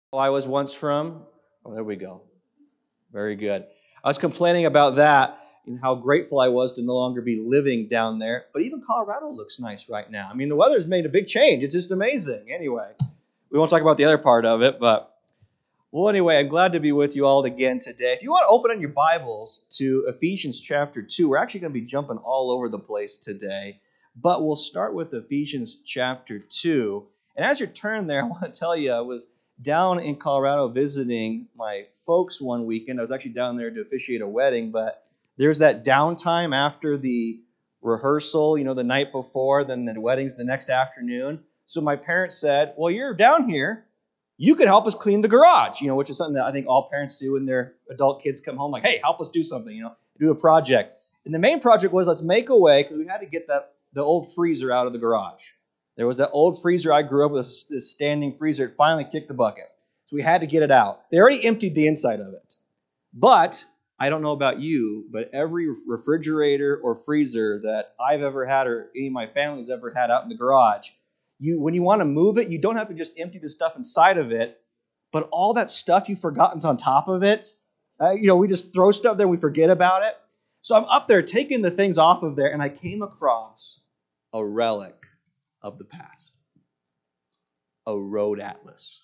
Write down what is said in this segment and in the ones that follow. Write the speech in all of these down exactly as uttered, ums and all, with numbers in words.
I was once from. Oh, there we go. Very good. I was complaining about that and how grateful I was to no longer be living down there. But even Colorado looks nice right now. I mean, the weather's made a big change. It's just amazing. Anyway, we won't talk about the other part of it, but well, anyway, I'm glad to be with you all again today. If you want to open on your Bibles to Ephesians chapter two, we're actually going to be jumping all over the place today, but we'll start with Ephesians chapter two. And as you turn there, I want to tell you, I was down in Colorado visiting my folks one weekend. I was actually down there to officiate a wedding, but there's that downtime after the rehearsal, you know, the night before, then the wedding's the next afternoon. So my parents said, well, you're down here. You can help us clean the garage, you know, which is something that I think all parents do when their adult kids come home, like, hey, help us do something, you know, do a project. And the main project was let's make a way, because we had to get that the old freezer out of the garage. There was that old freezer. I grew up with this, this standing freezer. It finally kicked the bucket. So we had to get it out. They already emptied the inside of it. But I don't know about you, but every refrigerator or freezer that I've ever had or any of my family's ever had out in the garage, You, when you want to move it, you don't have to just empty the stuff inside of it, but all that stuff you've forgotten's on top of it. Uh, you know, we just throw stuff there, we forget about it. So I'm up there taking the things off of there, and I came across a relic of the past, a road atlas.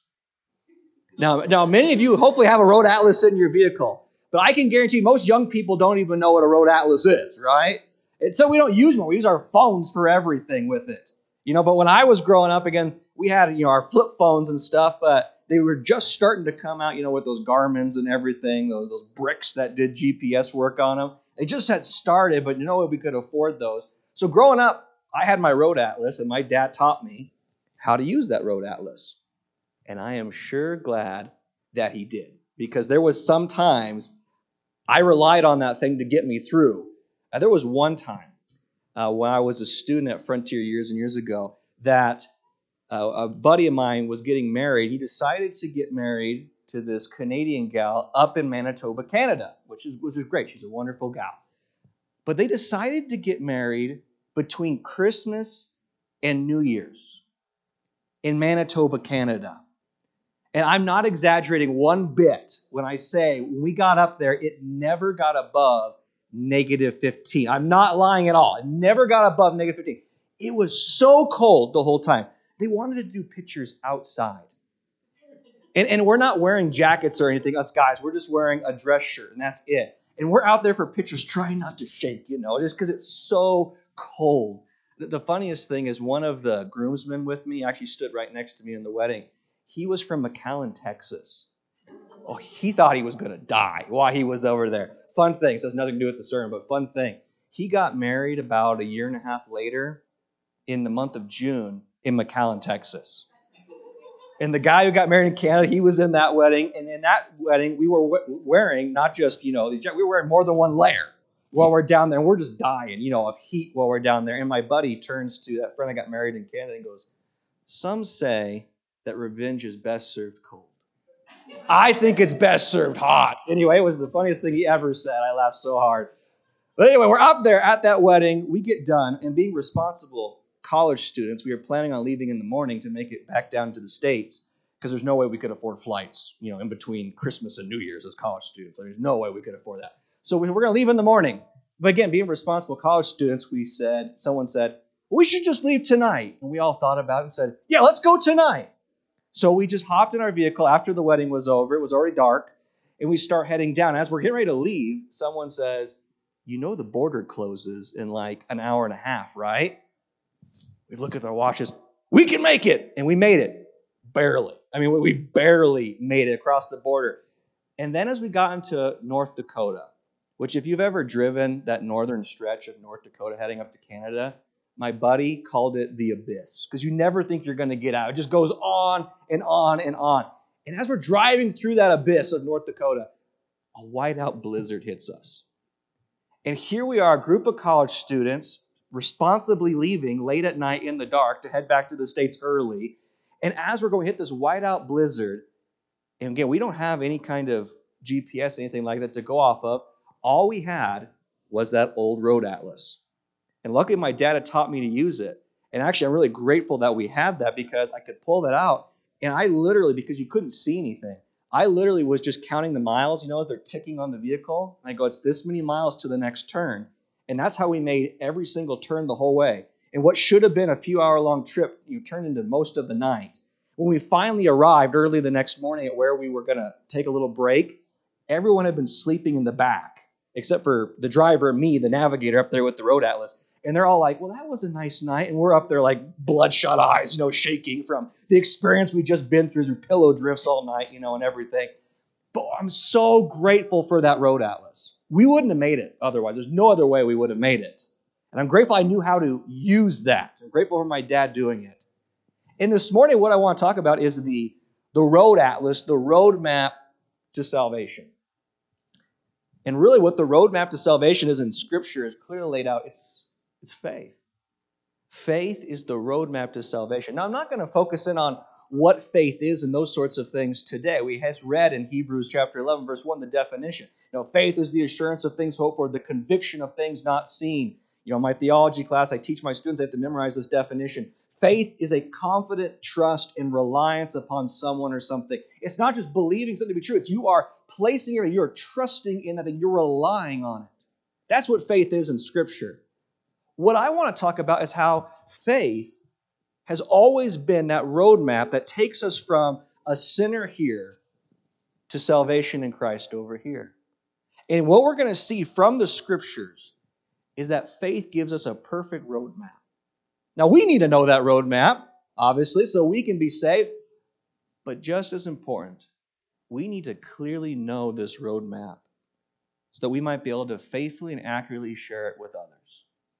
Now, now, many of you hopefully have a road atlas in your vehicle, but I can guarantee most young people don't even know what a road atlas is, right? And so we don't use one. We use our phones for everything with it. You know, but when I was growing up, again, we had, you know, our flip phones and stuff, but they were just starting to come out, you know, with those Garmins and everything, those those bricks that did G P S work on them. They just had started, but you know we could afford those. So growing up, I had my road atlas, and my dad taught me how to use that road atlas. And I am sure glad that he did, because there was some times I relied on that thing to get me through. Uh, there was one time, Uh, when I was a student at Frontier years and years ago, that uh, a buddy of mine was getting married. He decided to get married to this Canadian gal up in Manitoba, Canada, which is which is great. She's a wonderful gal. But they decided to get married between Christmas and New Year's in Manitoba, Canada. And I'm not exaggerating one bit when I say when we got up there, it never got above negative fifteen. I'm not lying at all. It never got above negative fifteen. It was so cold the whole time. They wanted to do pictures outside. And, and we're not wearing jackets or anything, us guys. We're just wearing a dress shirt, and that's it. And we're out there for pictures trying not to shake, you know, just because it's so cold. The, the funniest thing is one of the groomsmen with me actually stood right next to me in the wedding. He was from McAllen, Texas. Oh, he thought he was going to die while he was over there. Fun thing, this has nothing to do with the sermon, but fun thing. He got married about a year and a half later in the month of June in McAllen, Texas. And the guy who got married in Canada, he was in that wedding. And in that wedding, we were wearing not just, you know, we were wearing more than one layer while we're down there. And we're just dying, you know, of heat while we're down there. And my buddy turns to that friend that got married in Canada and goes, some say that revenge is best served cold. I think it's best served hot. Anyway, it was the funniest thing he ever said. I laughed so hard. But anyway, we're up there at that wedding. We get done, and being responsible college students, we were planning on leaving in the morning to make it back down to the States, because there's no way we could afford flights, you know, in between Christmas and New Year's as college students. There's no way we could afford that. So we we're going to leave in the morning. But again, being responsible college students, we said, someone said, well, we should just leave tonight. And we all thought about it and said, yeah, let's go tonight. So we just hopped in our vehicle after the wedding was over. It was already dark. And we start heading down. As we're getting ready to leave, someone says, you know the border closes in like an hour and a half, right? We look at our watches. We can make it. And we made it. Barely. I mean, we barely made it across the border. And then as we got into North Dakota, which if you've ever driven that northern stretch of North Dakota heading up to Canada, my buddy called it the abyss, because you never think you're going to get out. It just goes on and on and on. And as we're driving through that abyss of North Dakota, a whiteout blizzard hits us. And here we are, a group of college students responsibly leaving late at night in the dark to head back to the States early. And as we're going to hit this whiteout blizzard, and again, we don't have any kind of G P S, anything like that to go off of. All we had was that old road atlas. And luckily, my dad had taught me to use it. And actually, I'm really grateful that we had that, because I could pull that out And I literally, because you couldn't see anything, I literally was just counting the miles, you know, as they're ticking on the vehicle. And I go, it's this many miles to the next turn. And that's how we made every single turn the whole way. And what should have been a few hour long trip, you know, turned into most of the night. When we finally arrived early the next morning at where we were going to take a little break, everyone had been sleeping in the back, except for the driver and me, the navigator up there with the road atlas. And they're all like, well, that was a nice night. And we're up there like bloodshot eyes, you know, shaking from the experience we've just been through, through pillow drifts all night, you know, and everything. But I'm so grateful for that road atlas. We wouldn't have made it otherwise. There's no other way we would have made it. And I'm grateful I knew how to use that. I'm grateful for my dad doing it. And this morning, what I want to talk about is the, the road atlas, the roadmap to salvation. And really what the roadmap to salvation is in Scripture is clearly laid out. It's, it's faith. Faith is the roadmap to salvation. Now, I'm not going to focus in on what faith is and those sorts of things today. We has read in Hebrews chapter eleven, verse one, the definition. You know, faith is the assurance of things hoped for, the conviction of things not seen. You know, in my theology class, I teach my students, they have to memorize this definition. Faith is a confident trust and reliance upon someone or something. It's not just believing something to be true. It's you are placing it, you're trusting in it, and you're relying on it. That's what faith is in Scripture. What I want to talk about is how faith has always been that roadmap that takes us from a sinner here to salvation in Christ over here. And what we're going to see from the Scriptures is that faith gives us a perfect roadmap. Now, we need to know that roadmap, obviously, so we can be saved. But just as important, we need to clearly know this roadmap so that we might be able to faithfully and accurately share it with others.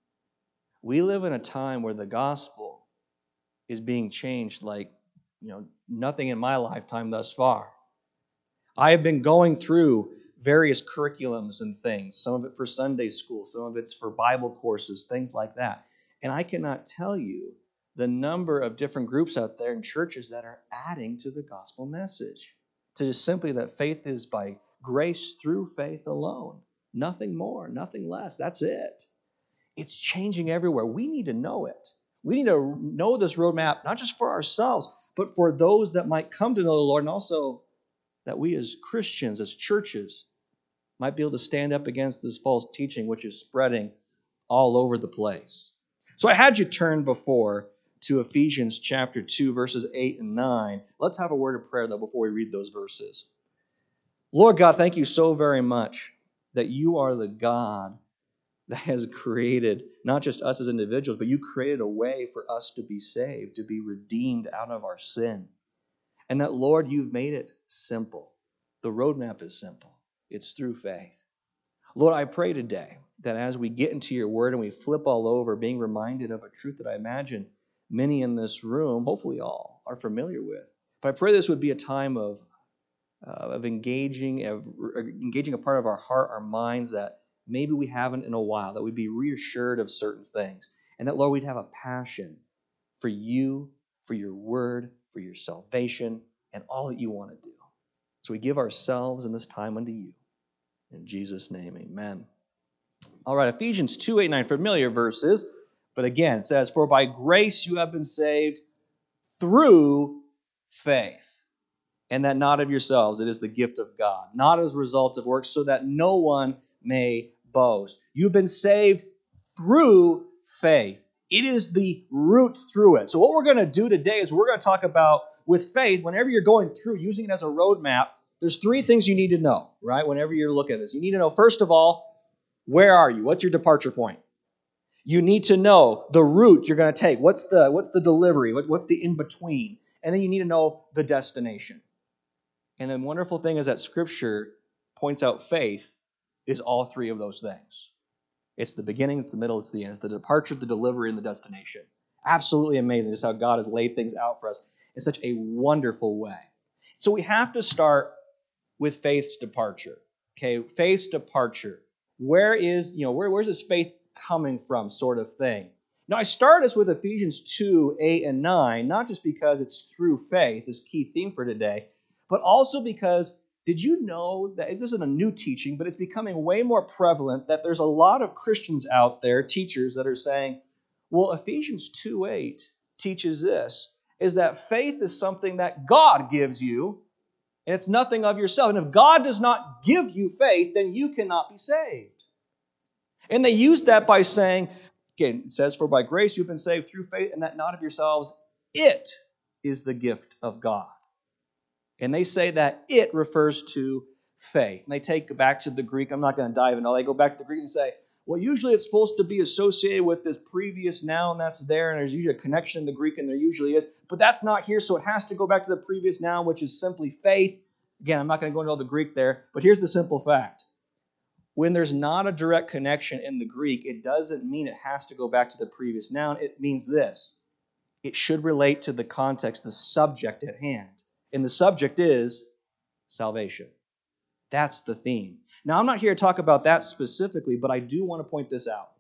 We live in a time where the gospel is being changed like, you know, nothing in my lifetime thus far. I have been going through various curriculums and things, some of it for Sunday school, some of it's for Bible courses, things like that. And I cannot tell you the number of different groups out there in churches that are adding to the gospel message. To just simply that faith is by grace through faith alone. Nothing more, nothing less. That's it. It's changing everywhere. We need to know it. We need to know this roadmap, not just for ourselves, but for those that might come to know the Lord, and also that we as Christians, as churches, might be able to stand up against this false teaching which is spreading all over the place. So I had you turn before to Ephesians chapter two, verses eight and nine. Let's have a word of prayer, though, before we read those verses. Lord God, thank you so very much that you are the God that has created not just us as individuals, but you created a way for us to be saved, to be redeemed out of our sin. And that, Lord, you've made it simple. The roadmap is simple. It's through faith. Lord, I pray today that as we get into your word and we flip all over, being reminded of a truth that I imagine many in this room, hopefully all, are familiar with. But I pray this would be a time of, uh, of engaging, of engaging a part of our heart, our minds that maybe we haven't in a while, that we'd be reassured of certain things. And that, Lord, we'd have a passion for you, for your word, for your salvation, and all that you want to do. So we give ourselves in this time unto you. In Jesus' name, amen. All right, Ephesians two, eight, nine, familiar verses. But again, it says, for by grace you have been saved through faith. And that not of yourselves, it is the gift of God, not as a result of works, so that no one may boast. You've been saved through faith. It is the route through it. So what we're going to do today is we're going to talk about, with faith, whenever you're going through, using it as a roadmap, there's three things you need to know, right? Whenever you're looking at this. You need to know, first of all, where are you? What's your departure point? You need to know the route you're going to take. What's the, what's the delivery? What, what's the in-between? And then you need to know the destination. And the wonderful thing is that Scripture points out faith is all three of those things. It's the beginning, it's the middle, it's the end. It's the departure, the delivery, and the destination. Absolutely amazing just how God has laid things out for us in such a wonderful way. So we have to start with faith's departure. Okay, faith's departure. Where is, you know, where, where's this faith coming from, sort of thing? Now, I start us with Ephesians two, eight, and nine, not just because it's through faith, this key theme for today, but also because, did you know that this isn't a new teaching, but it's becoming way more prevalent that there's a lot of Christians out there, teachers, that are saying, well, Ephesians two, eight teaches this, is that faith is something that God gives you, and it's nothing of yourself. And if God does not give you faith, then you cannot be saved. And they use that by saying, again, it says, for by grace you've been saved through faith, and that not of yourselves. It is the gift of God. And they say that it refers to faith. And they take it back to the Greek. I'm not going to dive into all. They go back to the Greek and say, well, usually it's supposed to be associated with this previous noun that's there, and there's usually a connection in the Greek, and there usually is. But that's not here, so it has to go back to the previous noun, which is simply faith. Again, I'm not going to go into all the Greek there, but here's the simple fact. When there's not a direct connection in the Greek, it doesn't mean it has to go back to the previous noun. It means this. It should relate to the context, the subject at hand. And the subject is salvation. That's the theme. Now, I'm not here to talk about that specifically, but I do want to point this out.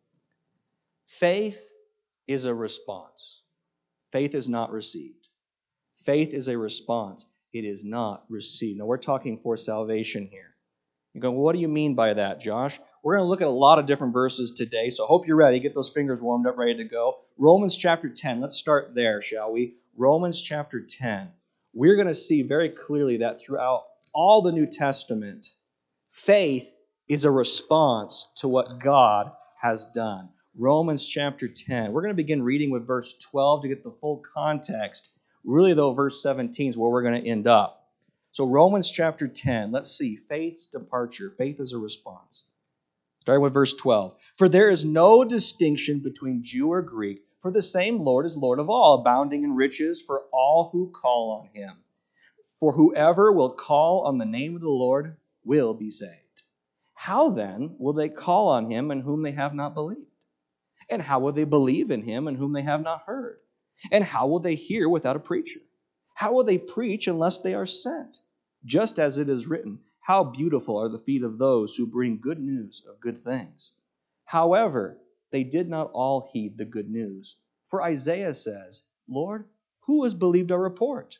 Faith is a response. Faith is not received. Faith is a response. It is not received. Now, we're talking for salvation here. You go, well, what do you mean by that, Josh? We're going to look at a lot of different verses today, so I hope you're ready. Get those fingers warmed up, ready to go. Romans chapter ten. Let's start there, shall we? Romans chapter ten. We're going to see very clearly that throughout all the New Testament, faith is a response to what God has done. Romans chapter ten. We're going to begin reading with verse twelve to get the full context. Really, though, verse seventeen is where we're going to end up. So Romans chapter ten, let's see, faith's departure. Faith is a response. Starting with verse twelve. For there is no distinction between Jew or Greek, for the same Lord is Lord of all, abounding in riches for all who call on him. For whoever will call on the name of the Lord will be saved. How then will they call on him in whom they have not believed? And how will they believe in him in whom they have not heard? And how will they hear without a preacher? How will they preach unless they are sent? Just as it is written, how beautiful are the feet of those who bring good news of good things. However, they did not all heed the good news. For Isaiah says, Lord, who has believed our report?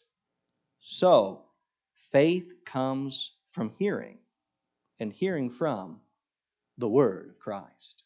So, faith comes from hearing, and hearing from the word of Christ.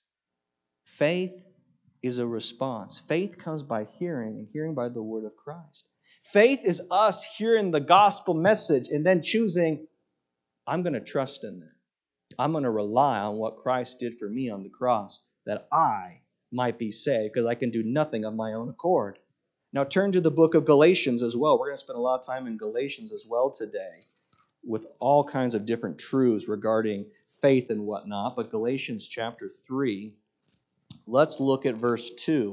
Faith is a response. Faith comes by hearing, and hearing by the word of Christ. Faith is us hearing the gospel message and then choosing, I'm going to trust in that. I'm going to rely on what Christ did for me on the cross, that I might be saved, because I can do nothing of my own accord. Now turn to the book of Galatians as well. We're going to spend a lot of time in Galatians as well today with all kinds of different truths regarding faith and whatnot. But Galatians chapter three, let's look at verse two.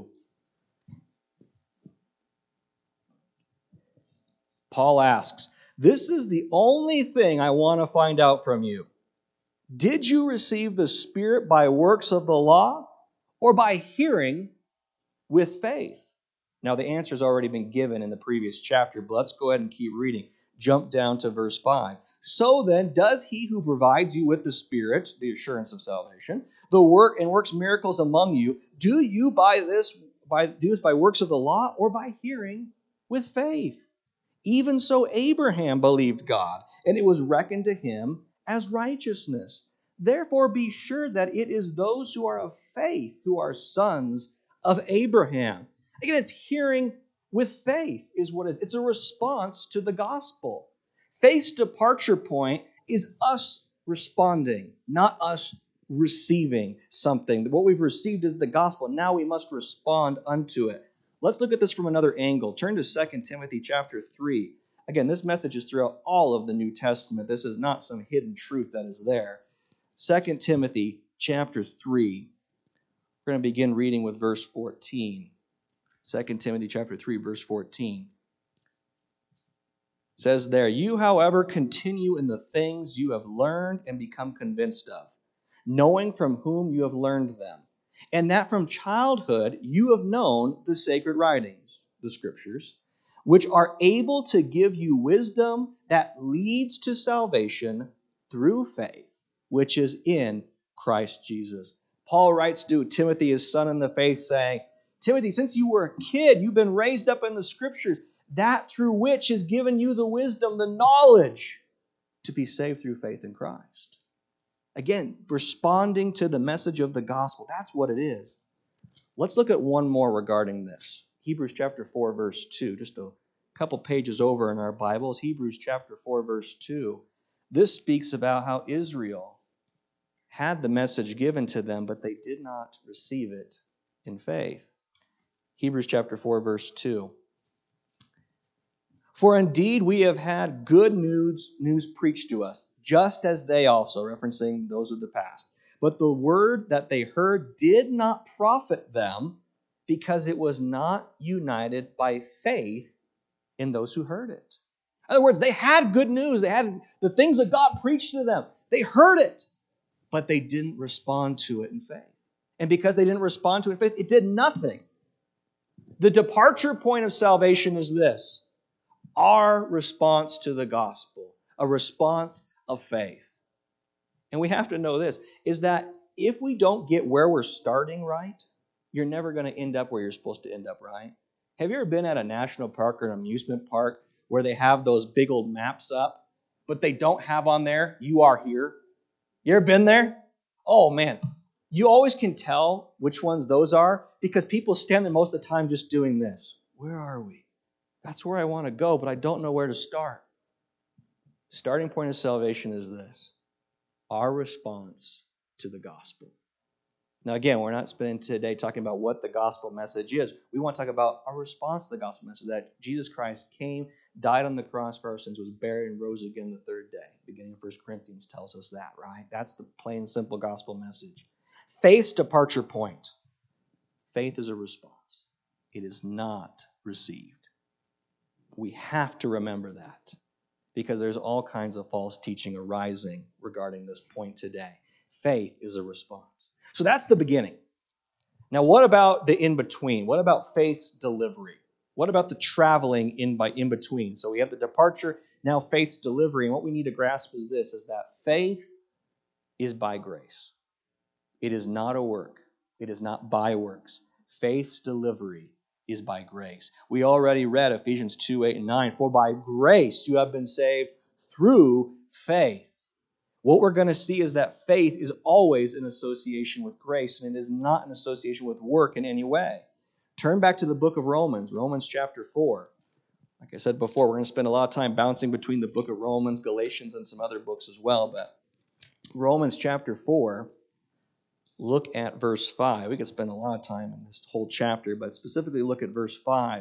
Paul asks, this is the only thing I want to find out from you. Did you receive the Spirit by works of the law or by hearing with faith? Now, the answer has already been given in the previous chapter, but let's go ahead and keep reading. Jump down to verse five. So then, does he who provides you with the Spirit, the assurance of salvation, the work and works miracles among you, do you by this by do this by works of the law or by hearing with faith? Even so, Abraham believed God, and it was reckoned to him as righteousness. Therefore, be sure that it is those who are of faith who are sons of Abraham. Again, it's hearing with faith is what it is. It's a response to the gospel. Faith's departure point is us responding, not us receiving something. What we've received is the gospel. Now we must respond unto it. Let's look at this from another angle. Turn to Second Timothy chapter three. Again, this message is throughout all of the New Testament. This is not some hidden truth that is there. Second Timothy chapter three. We're going to begin reading with verse fourteen. Second Timothy chapter three, verse fourteen. It says there, you, however, continue in the things you have learned and become convinced of, knowing from whom you have learned them, and that from childhood you have known the sacred writings, the scriptures, which are able to give you wisdom that leads to salvation through faith, which is in Christ Jesus. Paul writes to Timothy, his son in the faith, saying, Timothy, since you were a kid, you've been raised up in the scriptures, that through which is given you the wisdom, the knowledge to be saved through faith in Christ. Again, responding to the message of the gospel. That's what it is. Let's look at one more regarding this. Hebrews chapter four, verse two, just a couple pages over in our Bibles, Hebrews chapter four, verse two. This speaks about how Israel had the message given to them, but they did not receive it in faith. Hebrews chapter four, verse two. For indeed we have had good news, news preached to us, just as they also, referencing those of the past. But the word that they heard did not profit them, because it was not united by faith in those who heard it. In other words, they had good news. They had the things that God preached to them. They heard it, but they didn't respond to it in faith. And because they didn't respond to it in faith, it did nothing. The departure point of salvation is this: our response to the gospel, a response of faith. And we have to know this, is that if we don't get where we're starting right, you're never going to end up where you're supposed to end up, right? Have you ever been at a national park or an amusement park where they have those big old maps up, but they don't have on there, you are here? You ever been there? Oh, man. You always can tell which ones those are because people stand there most of the time just doing this. Where are we? That's where I want to go, but I don't know where to start. Starting point of salvation is this: our response to the gospel. Now, again, we're not spending today talking about what the gospel message is. We want to talk about our response to the gospel message, that Jesus Christ came, died on the cross for our sins, was buried, and rose again the third day. Beginning of First Corinthians tells us that, right? That's the plain, simple gospel message. Faith's departure point. Faith is a response. It is not received. We have to remember that because there's all kinds of false teaching arising regarding this point today. Faith is a response. So that's the beginning. Now, what about the in-between? What about faith's delivery? What about the traveling in by in between? So we have the departure, now faith's delivery. And what we need to grasp is this, is that faith is by grace. It is not a work. It is not by works. Faith's delivery is by grace. We already read Ephesians two, eight, and nine. For by grace you have been saved through faith. What we're going to see is that faith is always in association with grace, and it is not in association with work in any way. Turn back to the book of Romans, Romans chapter four. Like I said before, we're going to spend a lot of time bouncing between the book of Romans, Galatians, and some other books as well. But Romans chapter four, look at verse five. We could spend a lot of time in this whole chapter, but specifically look at verse five.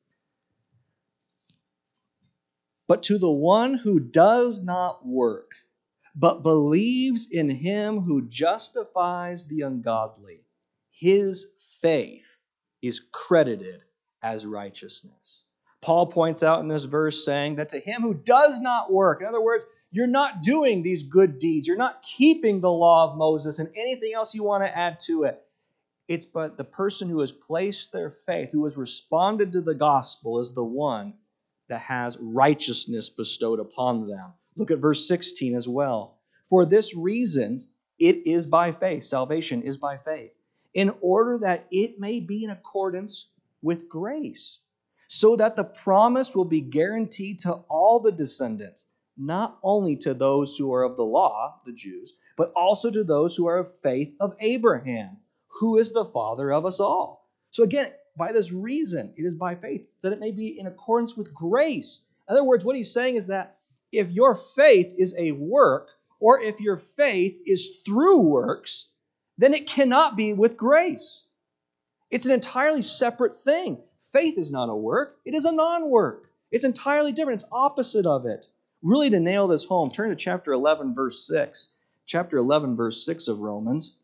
But to the one who does not work, but believes in him who justifies the ungodly, his faith is credited as righteousness. Paul points out in this verse saying that to him who does not work, in other words, you're not doing these good deeds, you're not keeping the law of Moses and anything else you want to add to it. It's but the person who has placed their faith, who has responded to the gospel, is the one that has righteousness bestowed upon them. Look at verse sixteen as well. For this reason, it is by faith. Salvation is by faith. In order that it may be in accordance with grace, so that the promise will be guaranteed to all the descendants, not only to those who are of the law, the Jews, but also to those who are of faith of Abraham, who is the father of us all. So again, by this reason, it is by faith, that it may be in accordance with grace. In other words, what he's saying is that if your faith is a work, or if your faith is through works, then it cannot be with grace. It's an entirely separate thing. Faith is not a work. It is a non-work. It's entirely different. It's opposite of it. Really, to nail this home, turn to chapter eleven, verse six. Chapter eleven, verse six of Romans.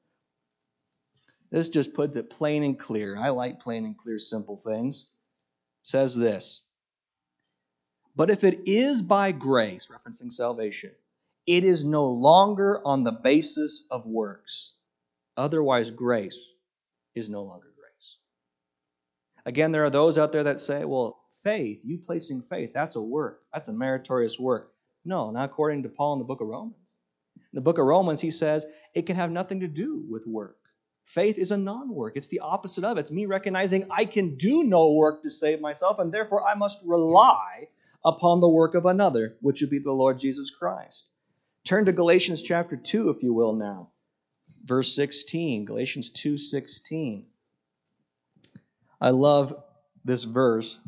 This just puts it plain and clear. I like plain and clear, simple things. It says this: but if it is by grace, referencing salvation, it is no longer on the basis of works. Otherwise, grace is no longer grace. Again, there are those out there that say, well, faith, you placing faith, that's a work. That's a meritorious work. No, not according to Paul in the book of Romans. In the book of Romans, he says it can have nothing to do with work. Faith is a non-work. It's the opposite of it. It's me recognizing I can do no work to save myself, and therefore I must rely upon the work of another, which would be the Lord Jesus Christ. Turn to Galatians chapter two, if you will, now. Verse sixteen, Galatians two sixteen. I love this verse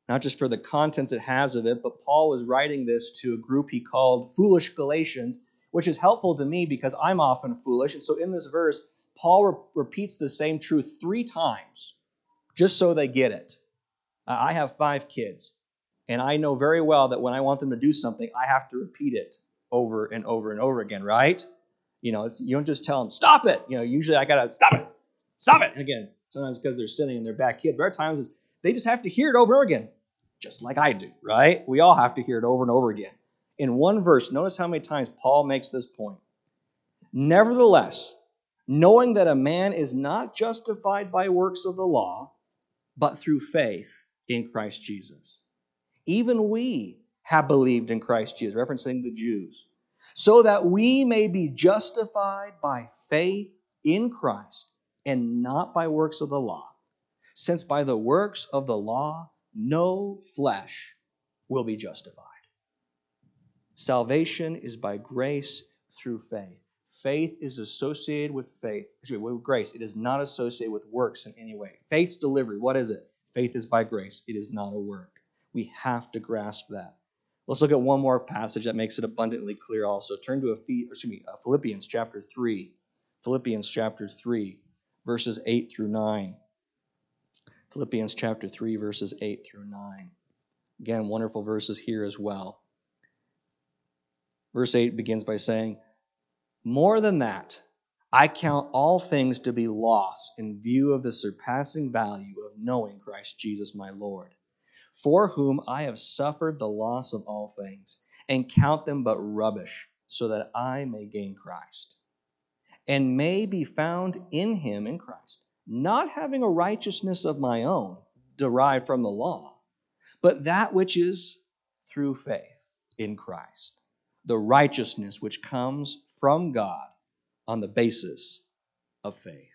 not just for the contents it has of it, but Paul was writing this to a group he called foolish Galatians, which is helpful to me because I'm often foolish. And so in this verse, Paul re- repeats the same truth three times just so they get it. Uh, I have five kids, and I know very well that when I want them to do something, I have to repeat it over and over and over again, right? You know, it's, you don't just tell them, stop it. You know, usually I got to, stop it, stop it. And again, sometimes because they're sinning and they're bad kids, but other times it's, they just have to hear it over and over again, just like I do, right? We all have to hear it over and over again. In one verse, notice how many times Paul makes this point. Nevertheless, knowing that a man is not justified by works of the law, but through faith in Christ Jesus. Even we have believed in Christ Jesus, referencing the Jews, so that we may be justified by faith in Christ and not by works of the law. Since by the works of the law, no flesh will be justified. Salvation is by grace through faith. Faith is associated with faith, excuse me, with grace. It is not associated with works in any way. Faith's delivery, what is it? Faith is by grace. It is not a work. We have to grasp that. Let's look at one more passage that makes it abundantly clear also. Turn to excuse me, Philippians chapter three. Philippians chapter three, verses eight through nine. Philippians chapter three, verses eight through nine. Again, wonderful verses here as well. Verse eight begins by saying, more than that, I count all things to be loss in view of the surpassing value of knowing Christ Jesus my Lord, for whom I have suffered the loss of all things, and count them but rubbish, so that I may gain Christ, and may be found in him, in Christ, not having a righteousness of my own, derived from the law, but that which is through faith in Christ, the righteousness which comes from God on the basis of faith.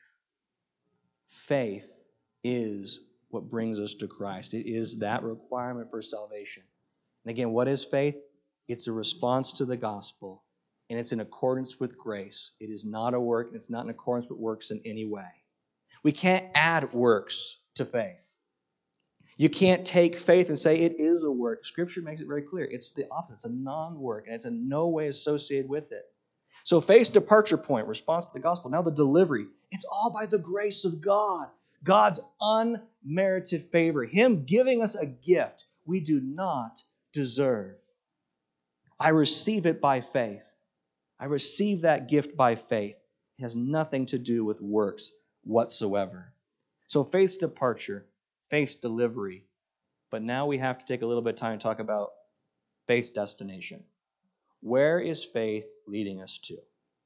Faith is what brings us to Christ. It is that requirement for salvation. And again, what is faith? It's a response to the gospel, and it's in accordance with grace. It is not a work, and it's not in accordance with works in any way. We can't add works to faith. You can't take faith and say it is a work. Scripture makes it very clear. It's the opposite. It's a non-work, and it's in no way associated with it. So faith's departure point, response to the gospel. Now the delivery. It's all by the grace of God. God's unmerited favor. Him giving us a gift we do not deserve. I receive it by faith. I receive that gift by faith. It has nothing to do with works whatsoever. So faith's departure, faith's delivery. But now we have to take a little bit of time to talk about faith's destination. Where is faith leading us to?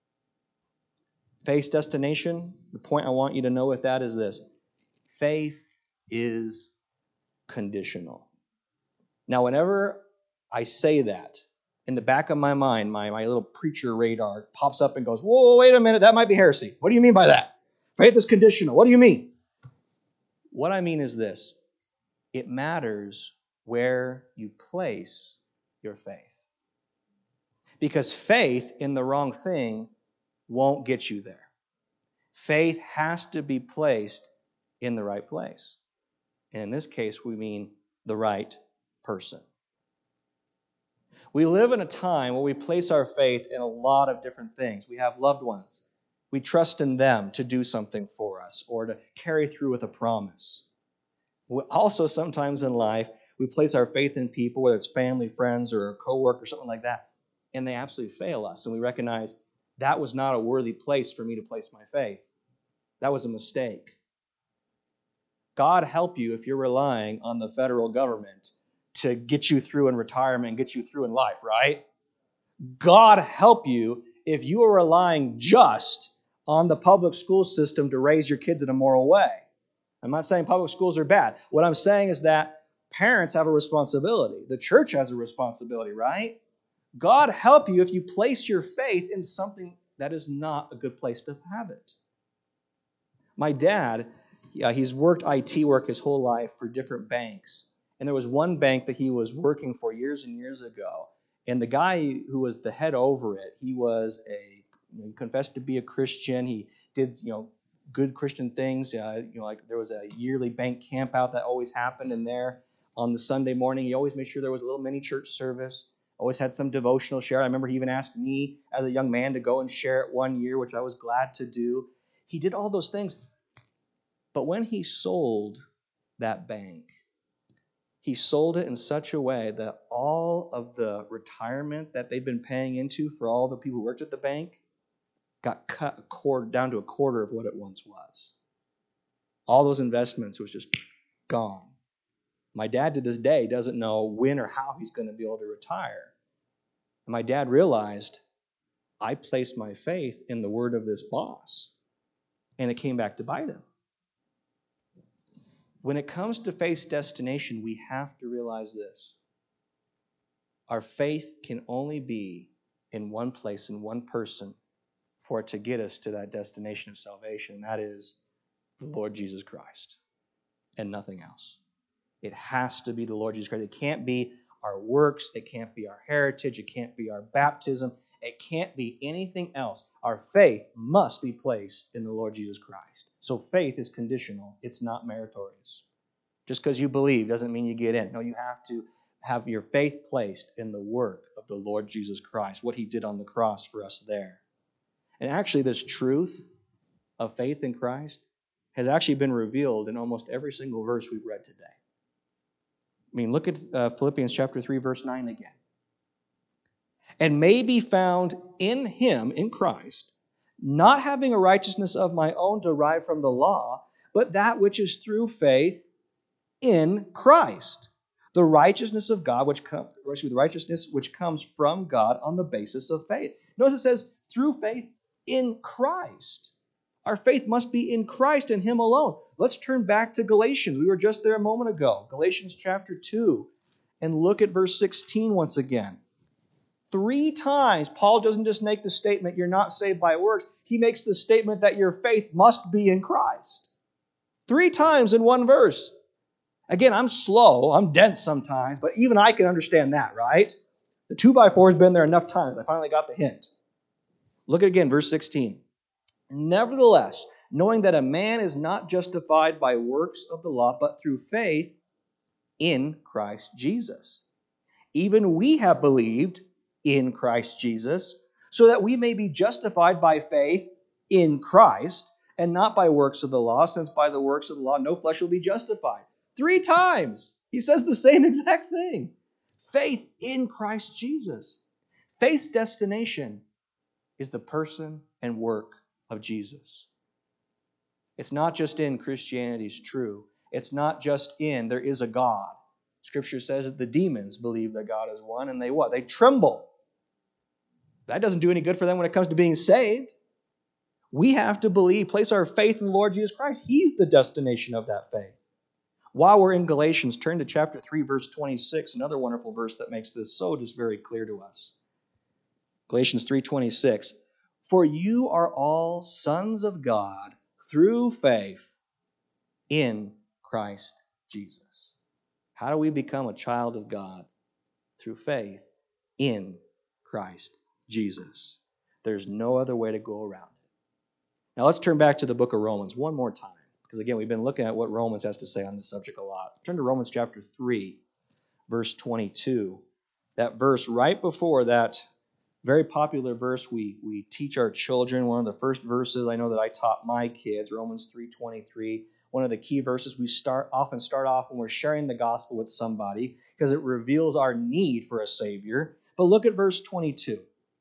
Faith's destination, the point I want you to know with that is this. Faith is conditional. Now, whenever I say that, in the back of my mind, my, my little preacher radar pops up and goes, whoa, wait a minute, that might be heresy. What do you mean by that? Faith is conditional. What do you mean? What I mean is this. It matters where you place your faith. Because faith in the wrong thing won't get you there. Faith has to be placed in the right place. And in this case, we mean the right person. We live in a time where we place our faith in a lot of different things. We have loved ones. We trust in them to do something for us or to carry through with a promise. We also, sometimes in life, we place our faith in people, whether it's family, friends, or a coworker, or something like that, and they absolutely fail us. And we recognize that was not a worthy place for me to place my faith. That was a mistake. God help you if you're relying on the federal government to get you through in retirement and get you through in life, right? God help you if you are relying just on the public school system to raise your kids in a moral way. I'm not saying public schools are bad. What I'm saying is that parents have a responsibility. The church has a responsibility, right? God help you if you place your faith in something that is not a good place to have it. My dad, yeah, he's worked I T work his whole life for different banks. And there was one bank that he was working for years and years ago. And the guy who was the head over it, he was a, you know, he confessed to be a Christian. He did, you know, good Christian things. Uh, you know, like there was a yearly bank camp out that always happened in there. on the Sunday morning. He always made sure there was a little mini church service. Always had some devotional share. I remember he even asked me as a young man to go and share it one year, which I was glad to do. He did all those things. But when he sold that bank, he sold it in such a way that all of the retirement that they've been paying into for all the people who worked at the bank got cut a quarter, down to a quarter of what it once was. All those investments was just gone. My dad to this day doesn't know when or how he's going to be able to retire. And my dad realized, I placed my faith in the word of this boss, and it came back to bite him. When it comes to faith's destination, we have to realize this. Our faith can only be in one place, in one person, for it to get us to that destination of salvation. That is the Lord Jesus Christ and nothing else. It has to be the Lord Jesus Christ. It can't be our works. It can't be our heritage. It can't be our baptism. It can't be anything else. Our faith must be placed in the Lord Jesus Christ. So faith is conditional. It's not meritorious. Just because you believe doesn't mean you get in. No, you have to have your faith placed in the work of the Lord Jesus Christ, what he did on the cross for us there. And actually, this truth of faith in Christ has actually been revealed in almost every single verse we've read today. I mean, look at uh, Philippians chapter three, verse nine again. And may be found in him, in Christ, not having a righteousness of my own derived from the law, but that which is through faith in Christ, the righteousness of God, which comes, the righteousness which comes from God on the basis of faith. Notice it says through faith in Christ. Our faith must be in Christ and him alone. Let's turn back to Galatians. We were just there a moment ago. Galatians chapter two. And look at verse sixteen once again. Three times, Paul doesn't just make the statement, you're not saved by works. He makes the statement that your faith must be in Christ. Three times in one verse. Again, I'm slow. I'm dense sometimes, but even I can understand that, right? The two by four has been there enough times. I finally got the hint. Look at again, verse sixteen. Nevertheless, knowing that a man is not justified by works of the law, but through faith in Christ Jesus. Even we have believed in Christ Jesus, so that we may be justified by faith in Christ, and not by works of the law, since by the works of the law no flesh will be justified. Three times he says the same exact thing. Faith in Christ Jesus. Faith's destination is the person and work of Jesus. It's not just in Christianity's true. It's not just in there is a God. Scripture says that the demons believe that God is one, and they what? They tremble. That doesn't do any good for them when it comes to being saved. We have to believe, place our faith in the Lord Jesus Christ. He's the destination of that faith. While we're in Galatians, turn to chapter three, verse twenty-six, another wonderful verse that makes this so just very clear to us. Galatians three twenty-six. For you are all sons of God through faith in Christ Jesus. How do we become a child of God? Through faith in Christ Jesus. There's no other way to go around it. Now let's turn back to the book of Romans one more time. Because again, we've been looking at what Romans has to say on this subject a lot. Turn to Romans chapter three, verse twenty-two. That verse right before that very popular verse we, we teach our children. One of the first verses I know that I taught my kids, Romans three twenty-three. One of the key verses we start often start off when we're sharing the gospel with somebody because it reveals our need for a Savior. But look at verse twenty-two.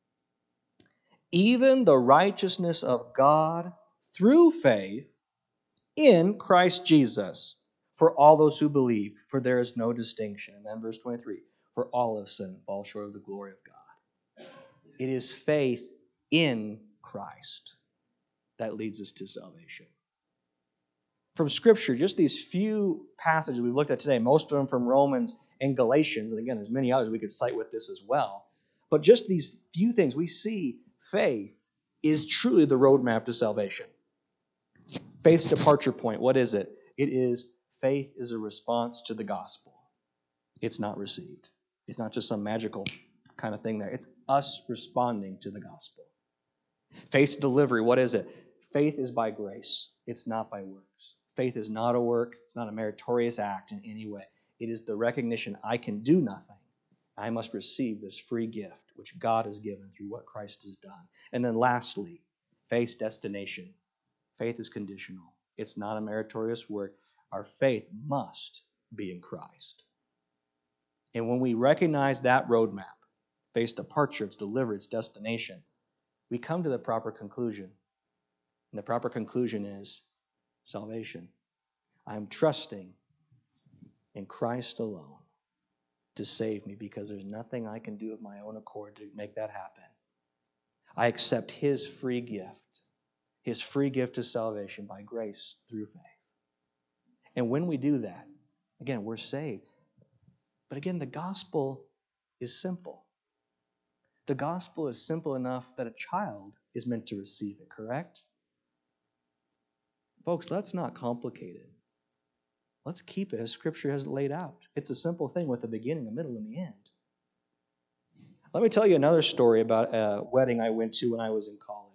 Even the righteousness of God through faith in Christ Jesus for all those who believe, for there is no distinction. And then verse twenty-three, for all have sinned and fall short of the glory of God. It is faith in Christ that leads us to salvation. From Scripture, just these few passages we've looked at today, most of them from Romans and Galatians, and again, there's many others we could cite with this as well, but just these few things, we see faith is truly the roadmap to salvation. Faith's departure point, what is it? It is faith is a response to the gospel. It's not received. It's not just some magical kind of thing there. It's us responding to the gospel. Faith's delivery, what is it? Faith is by grace. It's not by works. Faith is not a work. It's not a meritorious act in any way. It is the recognition I can do nothing. I must receive this free gift, which God has given through what Christ has done. And then lastly, faith's destination. Faith is conditional. It's not a meritorious work. Our faith must be in Christ. And when we recognize that roadmap, faith's departure, its delivery, its destination, we come to the proper conclusion. And the proper conclusion is salvation. I am trusting in Christ alone to save me because there's nothing I can do of my own accord to make that happen. I accept His free gift, His free gift of salvation by grace through faith. And when we do that, again, we're saved. But again, the gospel is simple. The gospel is simple enough that a child is meant to receive it, correct? Folks, let's not complicate it. Let's keep it as Scripture has it laid out. It's a simple thing with a beginning, a middle, and the end. Let me tell you another story about a wedding I went to when I was in college.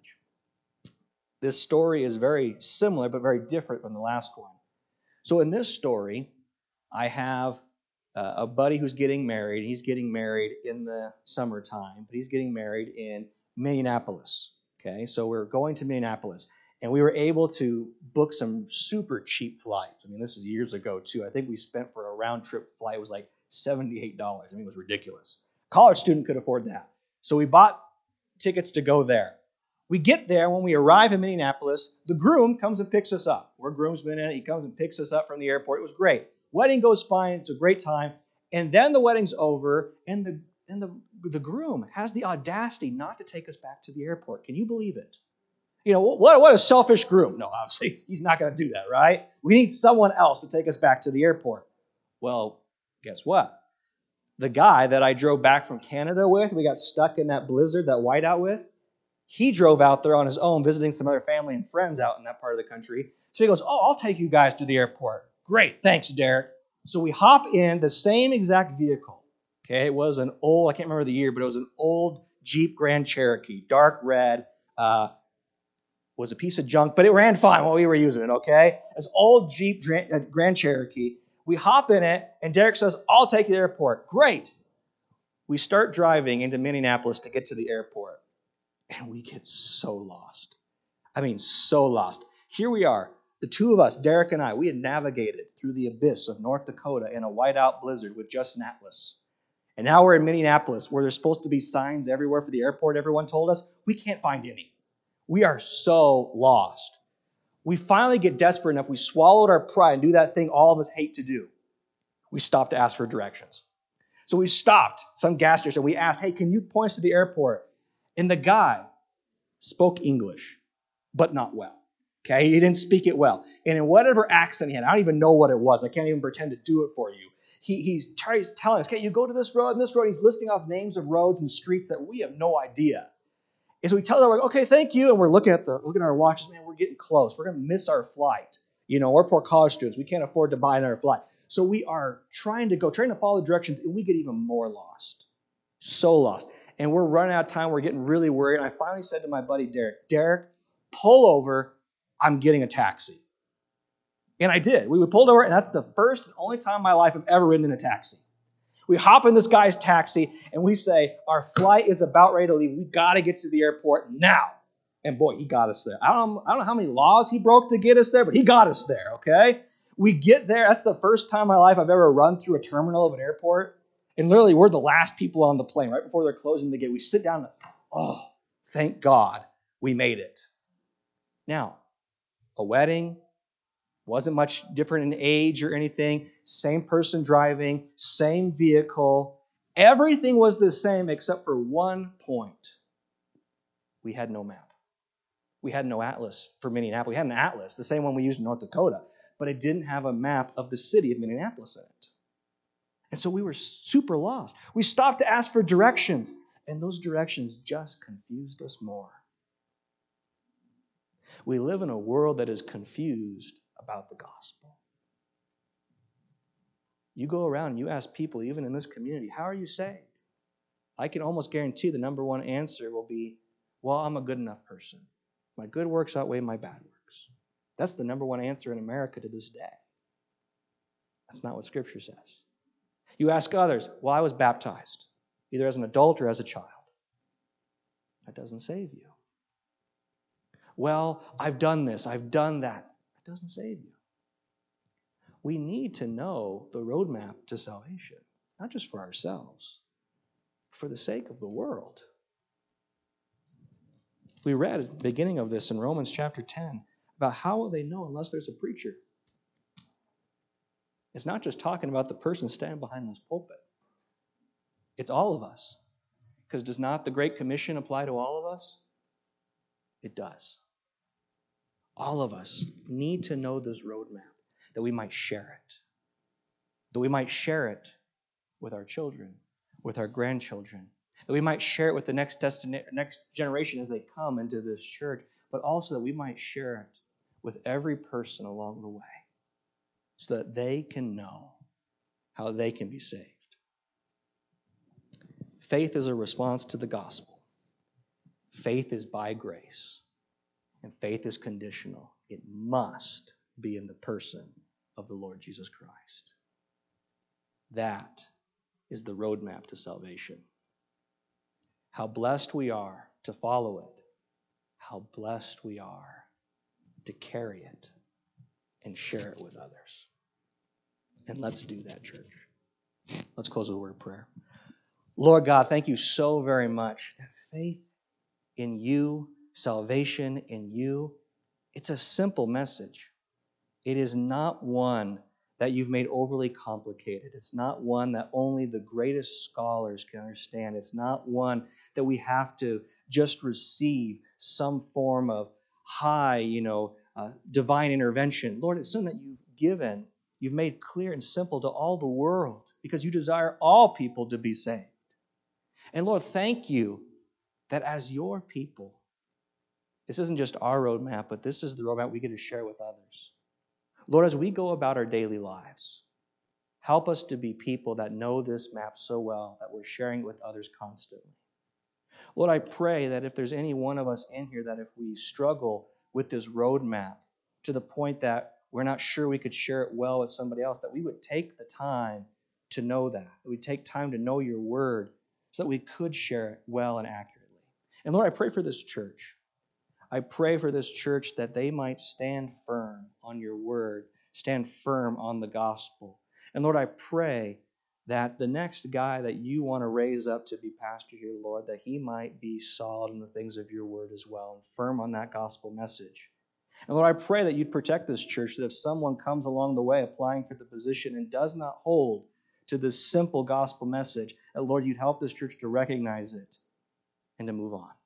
This story is very similar but very different from the last one. So in this story, I have uh, a buddy who's getting married. He's getting married in the summertime, but he's getting married in Minneapolis. Okay, so we're going to Minneapolis. And we were able to book some super cheap flights. I mean, this is years ago, too. I think we spent for a round-trip flight, it was like seventy-eight dollars. I mean, it was ridiculous. A college student could afford that. So we bought tickets to go there. We get there. When we arrive in Minneapolis, the groom comes and picks us up. We're groomsmen in it. He comes and picks us up from the airport. It was great. Wedding goes fine. It's a great time. And then the wedding's over, and the, and the, the groom has the audacity not to take us back to the airport. Can you believe it? You know, what, what a selfish groom. No, obviously, he's not going to do that, right? We need someone else to take us back to the airport. Well, guess what? The guy that I drove back from Canada with, we got stuck in that blizzard, that whiteout with, he drove out there on his own, visiting some other family and friends out in that part of the country. So he goes, oh, I'll take you guys to the airport. Great, thanks, Derek. So we hop in the same exact vehicle. Okay, it was an old, I can't remember the year, but it was an old Jeep Grand Cherokee, dark red, uh, was a piece of junk, but it ran fine while we were using it, okay? This old Jeep Grand Cherokee. We hop in it, and Derek says, I'll take you to the airport. Great. We start driving into Minneapolis to get to the airport, and we get so lost. I mean, so lost. Here we are, the two of us, Derek and I, we had navigated through the abyss of North Dakota in a whiteout blizzard with just an atlas. And now we're in Minneapolis, where there's supposed to be signs everywhere for the airport, everyone told us. We can't find any. We are so lost. We finally get desperate enough. We swallowed our pride and do that thing all of us hate to do. We stopped to ask for directions. So we stopped some gas station. We asked, hey, can you point us to the airport? And the guy spoke English, but not well. Okay, he didn't speak it well. And in whatever accent he had, I don't even know what it was. I can't even pretend to do it for you. He, he's, he's telling us, okay, you go to this road and this road. He's listing off names of roads and streets that we have no idea. And so we tell them, okay, thank you. And we're looking at the looking at our watches. Man, we're getting close. We're going to miss our flight. You know, we're poor college students. We can't afford to buy another flight. So we are trying to go, trying to follow the directions, and we get even more lost. So lost. And we're running out of time. We're getting really worried. And I finally said to my buddy, Derek, Derek, pull over. I'm getting a taxi. And I did. We pulled over, and that's the first and only time in my life I've ever ridden in a taxi. We hop in this guy's taxi, and we say, our flight is about ready to leave. We got to get to the airport now. And boy, he got us there. I don't, know, I don't know how many laws he broke to get us there, but he got us there, okay? We get there. That's the first time in my life I've ever run through a terminal of an airport. And literally, we're the last people on the plane. Right before they're closing the gate, we sit down and, oh, thank God we made it. Now, a wedding, wasn't much different in age or anything. Same person driving, same vehicle. Everything was the same except for one point. We had no map. We had no atlas for Minneapolis. We had an atlas, the same one we used in North Dakota, but it didn't have a map of the city of Minneapolis in it. And so we were super lost. We stopped to ask for directions, and those directions just confused us more. We live in a world that is confused about the gospel. You go around and you ask people, even in this community, how are you saved? I can almost guarantee the number one answer will be, well, I'm a good enough person. My good works outweigh my bad works. That's the number one answer in America to this day. That's not what Scripture says. You ask others, well, I was baptized, either as an adult or as a child. That doesn't save you. Well, I've done this, I've done that. That doesn't save you. We need to know the roadmap to salvation, not just for ourselves, for the sake of the world. We read at the beginning of this in Romans chapter ten about how will they know unless there's a preacher. It's not just talking about the person standing behind this pulpit. It's all of us. Because does not the Great Commission apply to all of us? It does. All of us need to know this roadmap that we might share it. That we might share it with our children, with our grandchildren. That we might share it with the next, destina- next generation as they come into this church. But also that we might share it with every person along the way so that they can know how they can be saved. Faith is a response to the gospel. Faith is by grace. And faith is conditional. It must be in the person of the Lord Jesus Christ. That is the roadmap to salvation. How blessed we are to follow it. How blessed we are to carry it and share it with others. And let's do that, church. Let's close with a word of prayer. Lord God, thank you so very much that faith in you, salvation in you, it's a simple message. It is not one that you've made overly complicated. It's not one that only the greatest scholars can understand. It's not one that we have to just receive some form of high, you know, uh, divine intervention. Lord, it's something that you've given, you've made clear and simple to all the world because you desire all people to be saved. And Lord, thank you that as your people, this isn't just our roadmap, but this is the roadmap we get to share with others. Lord, as we go about our daily lives, help us to be people that know this map so well that we're sharing it with others constantly. Lord, I pray that if there's any one of us in here that if we struggle with this roadmap to the point that we're not sure we could share it well with somebody else, that we would take the time to know that, that we'd take time to know your word so that we could share it well and accurately. And Lord, I pray for this church. I pray for this church that they might stand firm on your word, stand firm on the gospel. And Lord, I pray that the next guy that you want to raise up to be pastor here, Lord, that he might be solid in the things of your word as well and firm on that gospel message. And Lord, I pray that you'd protect this church, that if someone comes along the way applying for the position and does not hold to this simple gospel message, that Lord, you'd help this church to recognize it and to move on.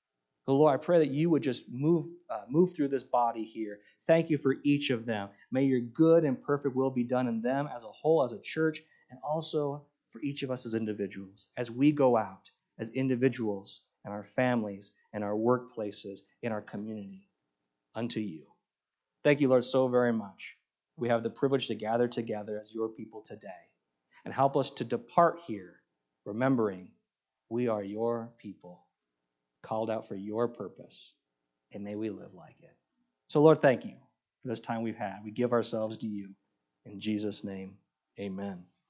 So Lord, I pray that you would just move, uh, move through this body here. Thank you for each of them. May your good and perfect will be done in them as a whole, as a church, and also for each of us as individuals, as we go out as individuals and our families and our workplaces, in our community, unto you. Thank you, Lord, so very much. We have the privilege to gather together as your people today. And help us to depart here, remembering we are your people, called out for your purpose, and may we live like it. So, Lord, thank you for this time we've had. We give ourselves to you. In Jesus' name, amen.